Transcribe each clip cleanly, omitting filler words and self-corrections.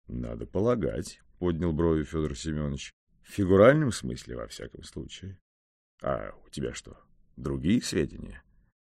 Надо полагать, поднял брови Федор Семенович. В фигуральном смысле, во всяком случае. А у тебя что, другие сведения?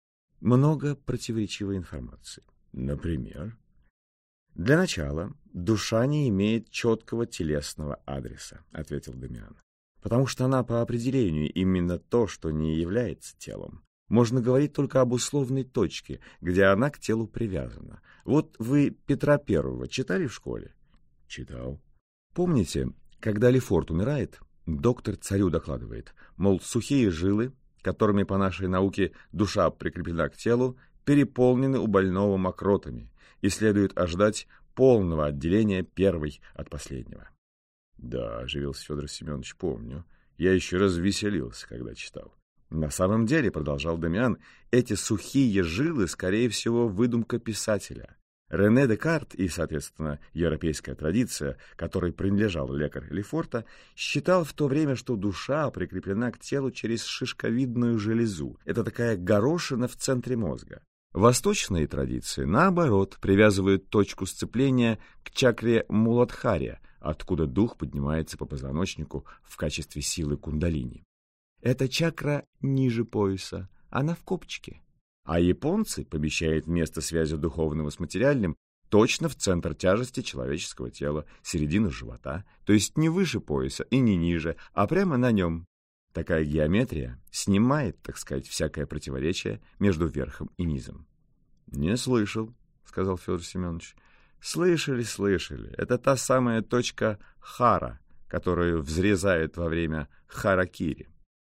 Много противоречивой информации. Например? Для начала, душа не имеет четкого телесного адреса, ответил Демиан. Потому что она по определению именно то, что не является телом. Можно говорить только об условной точке, где она к телу привязана. Вот вы Петра Первого читали в школе? Читал. Помните, когда Лефорт умирает, доктор царю докладывает, мол, сухие жилы, которыми по нашей науке душа прикреплена к телу, переполнены у больного мокротами, и следует ожидать полного отделения первой от последнего. Да, оживился Федор Семенович, помню. Я еще развеселился, когда читал. На самом деле, продолжал Демиан, эти сухие жилы, скорее всего, выдумка писателя. Рене Декарт и, соответственно, европейская традиция, которой принадлежал лекарь Лефорта, считал в то время, что душа прикреплена к телу через шишковидную железу. Это такая горошина в центре мозга. Восточные традиции, наоборот, привязывают точку сцепления к чакре Муладхаря, откуда дух поднимается по позвоночнику в качестве силы кундалини. Эта чакра ниже пояса, она в копчике. А японцы помещают место связи духовного с материальным точно в центр тяжести человеческого тела, середину живота, то есть не выше пояса и не ниже, а прямо на нем. Такая геометрия снимает, так сказать, всякое противоречие между верхом и низом. — Не слышал, — сказал Федор Семенович. — Слышали. Это та самая точка хара, которую взрезают во время харакири.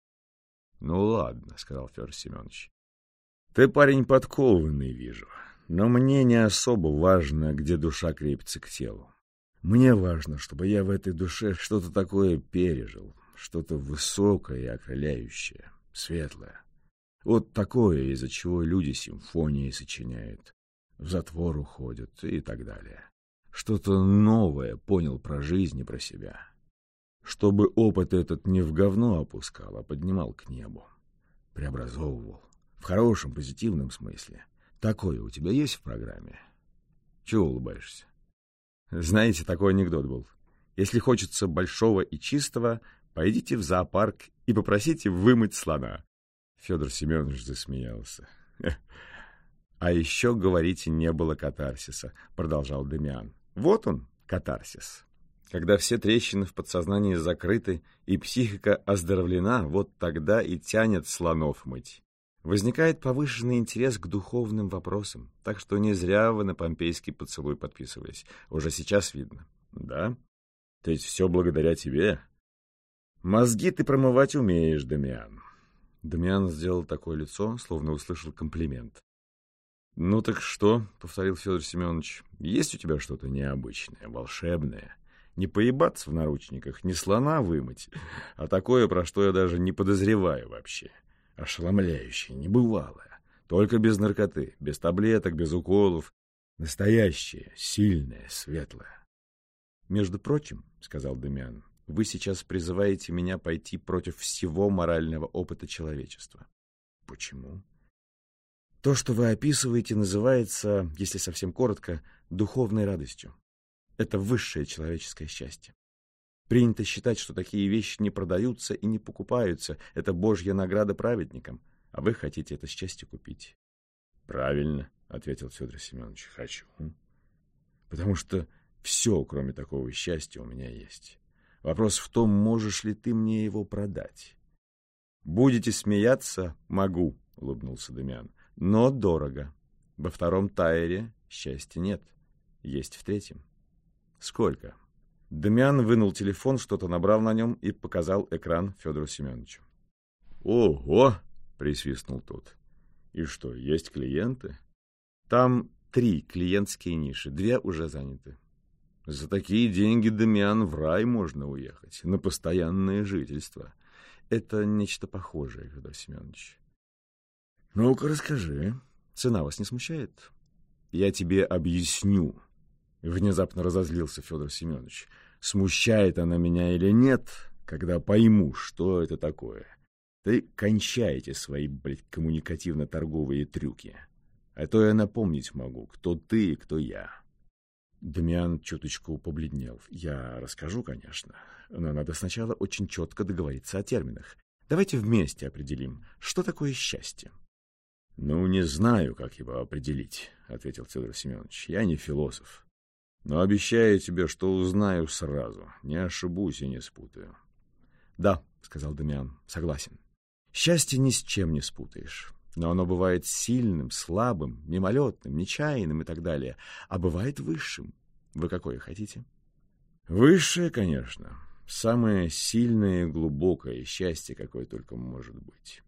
— Ну ладно, — сказал Федор Семенович. — Ты парень подкованный, вижу, но мне не особо важно, где душа крепится к телу. Мне важно, чтобы я в этой душе что-то такое пережил, что-то высокое и окрыляющее, светлое. Вот такое, из-за чего люди симфонии сочиняют, в затвор уходят и так далее. Что-то новое понял про жизнь и про себя. Чтобы опыт этот не в говно опускал, а поднимал к небу, преобразовывал. В хорошем, позитивном смысле. Такое у тебя есть в программе? Чего улыбаешься? Знаете, такой анекдот был. Если хочется большого и чистого, пойдите в зоопарк и попросите вымыть слона. Федор Семенович засмеялся. А еще, говорите, не было катарсиса, продолжал Демиан. Вот он, катарсис. Когда все трещины в подсознании закрыты и психика оздоровлена, вот тогда и тянет слонов мыть. Возникает повышенный интерес к духовным вопросам, так что не зря вы на помпейский поцелуй подписывались. Уже сейчас видно. Да? То есть все благодаря тебе? Мозги ты промывать умеешь, Демиан. Демиан сделал такое лицо, словно услышал комплимент. Ну так что, повторил Федор Семенович, есть у тебя что-то необычное, волшебное? Не поебаться в наручниках, не слона вымыть, а такое, про что я даже не подозреваю вообще. Ошеломляющее, небывалое. Только без наркоты, без таблеток, без уколов. Настоящее, сильное, светлое. Между прочим, — сказал Демиан, — вы сейчас призываете меня пойти против всего морального опыта человечества. Почему? То, что вы описываете, называется, если совсем коротко, духовной радостью. Это высшее человеческое счастье. Принято считать, что такие вещи не продаются и не покупаются. Это божья награда праведникам. А вы хотите это счастье купить. — Правильно, — ответил Федор Семенович. — Хочу. Потому что все, кроме такого счастья, у меня есть. Вопрос в том, можешь ли ты мне его продать. — Будете смеяться? Могу, — улыбнулся Демиан. — Но дорого. Во втором тайре счастья нет. Есть в третьем. — Сколько? Демиан вынул телефон, что-то набрал на нем и показал экран Федору Семеновичу. «Ого!» — присвистнул тот. «И что, есть клиенты?» «Там 3 клиентские ниши, 2 уже заняты. За такие деньги, Демиан, в рай можно уехать, на постоянное жительство. Это нечто похожее, Федор Семенович». «Ну-ка, расскажи. Цена вас не смущает?» «Я тебе объясню». Внезапно разозлился Федор Семенович. «Смущает она меня или нет, когда пойму, что это такое. Ты кончайте свои, блядь, коммуникативно-торговые трюки. А то я напомнить могу, кто ты и кто я». Дамиан чуточку побледнел. Я расскажу, конечно, но надо сначала очень четко договориться о терминах. Давайте вместе определим, что такое счастье. Ну, не знаю, как его определить, ответил Федор Семенович. Я не философ. Но обещаю тебе, что узнаю сразу. Не ошибусь и не спутаю. Да, сказал Дамиан, согласен. Счастье ни с чем не спутаешь. Но оно бывает сильным, слабым, мимолетным, нечаянным и так далее. А бывает высшим. Вы какое хотите? Высшее, конечно. Самое сильное и глубокое счастье, какое только может быть.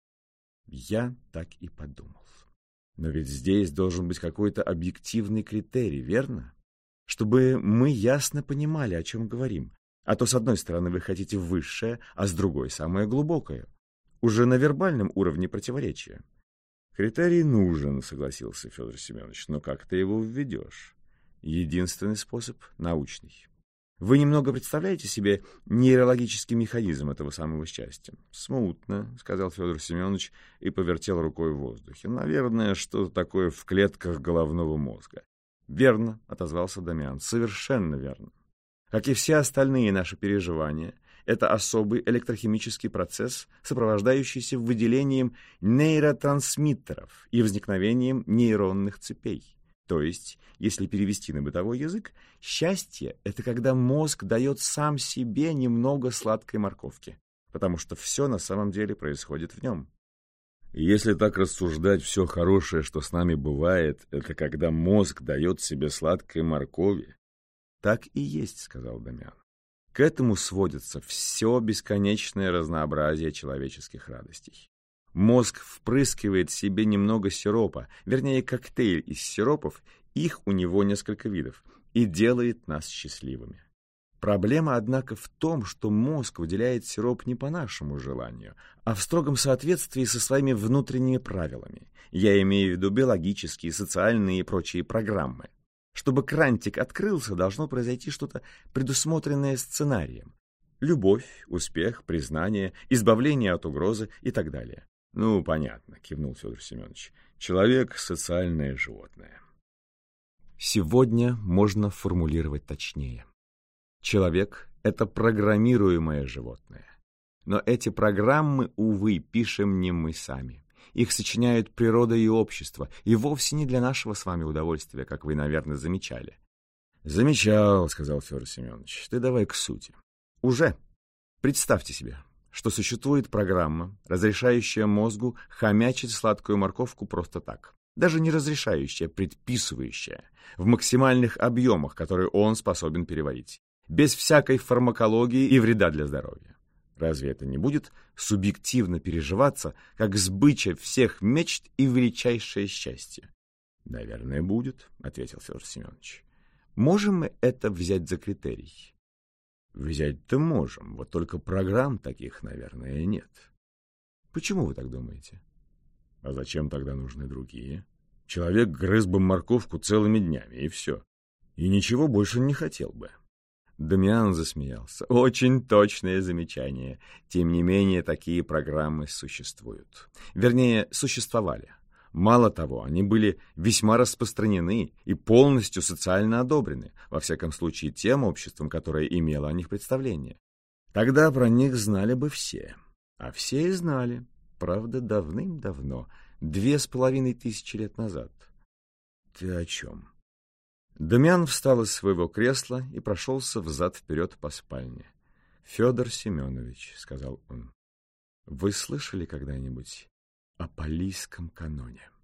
Я так и подумал. Но ведь здесь должен быть какой-то объективный критерий, верно? Чтобы мы ясно понимали, о чем говорим. А то, с одной стороны, вы хотите высшее, а с другой — самое глубокое. Уже на вербальном уровне противоречия. Критерий нужен, согласился Федор Семенович, но как ты его введешь? Единственный способ — научный. Вы немного представляете себе нейрологический механизм этого самого счастья? Смутно, сказал Федор Семенович и повертел рукой в воздухе. Наверное, что-то такое в клетках головного мозга. Верно, отозвался Дамиан, совершенно верно. Как и все остальные наши переживания, это особый электрохимический процесс, сопровождающийся выделением нейротрансмиттеров и возникновением нейронных цепей. То есть, если перевести на бытовой язык, счастье — это когда мозг дает сам себе немного сладкой морковки, потому что все на самом деле происходит в нем. Если так рассуждать, все хорошее, что с нами бывает, это когда мозг дает себе сладкой моркови. Так и есть, сказал Дамиан. К этому сводится все бесконечное разнообразие человеческих радостей. Мозг впрыскивает себе немного сиропа, вернее, коктейль из сиропов, их у него несколько видов, и делает нас счастливыми. Проблема, однако, в том, что мозг выделяет сироп не по нашему желанию, а в строгом соответствии со своими внутренними правилами. Я имею в виду биологические, социальные и прочие программы. Чтобы крантик открылся, должно произойти что-то, предусмотренное сценарием. Любовь, успех, признание, избавление от угрозы и так далее. Ну, понятно, кивнул Федор Семенович. Человек — социальное животное. Сегодня можно формулировать точнее. Человек — это программируемое животное. Но эти программы, увы, пишем не мы сами. Их сочиняют природа и общество, и вовсе не для нашего с вами удовольствия, как вы, наверное, замечали. Замечал, сказал Федор Семенович. Ты давай к сути. Уже. Представьте себе, что существует программа, разрешающая мозгу хомячить сладкую морковку просто так. Даже не разрешающая, предписывающая, в максимальных объемах, которые он способен переварить, без всякой фармакологии и вреда для здоровья. Разве это не будет субъективно переживаться, как сбыча всех мечт и величайшее счастье? — Наверное, будет, — ответил Федор Семенович. — Можем мы это взять за критерий? — Взять-то можем, вот только программ таких, наверное, нет. — Почему вы так думаете? — А зачем тогда нужны другие? Человек грыз бы морковку целыми днями, и все. И ничего больше не хотел бы. Дамиан засмеялся. Очень точное замечание. Тем не менее, такие программы существуют. Вернее, существовали. Мало того, они были весьма распространены и полностью социально одобрены, во всяком случае тем обществом, которое имело о них представление. Тогда про них знали бы все. А все и знали, правда, давным-давно, 2500 лет назад. Ты о чем? Дамиан встал из своего кресла и прошелся взад-вперед по спальне. — Федор Семенович, — сказал он, — вы слышали когда-нибудь о Палийском каноне?